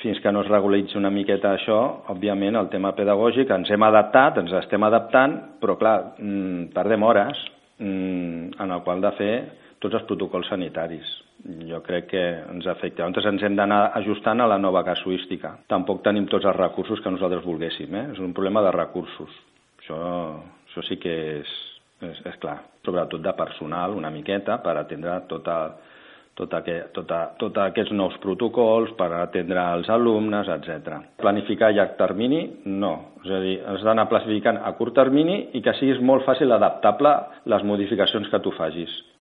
fins que no es regularitzi una miqueta això, òbviament el tema pedagògic ens hem adaptat, ens estem adaptant, però clar, tardem hores en el qual de fer tots els protocols sanitaris. Jo crec que ens afecta. Llavors ens hem d'anar ajustant a la nova casuística. Tampoc tenim tots els recursos que nosaltres volguéssim, És un problema de recursos. Això sí que és clar. Sobretot de personal, una miqueta, per atendre tots aquests nous protocols, per atendre els alumnes, etc. Planificar a llarg termini, no. És a dir, has d'anar planificant a curt termini i que siguis molt fàcil adaptable les modificacions que tu facis.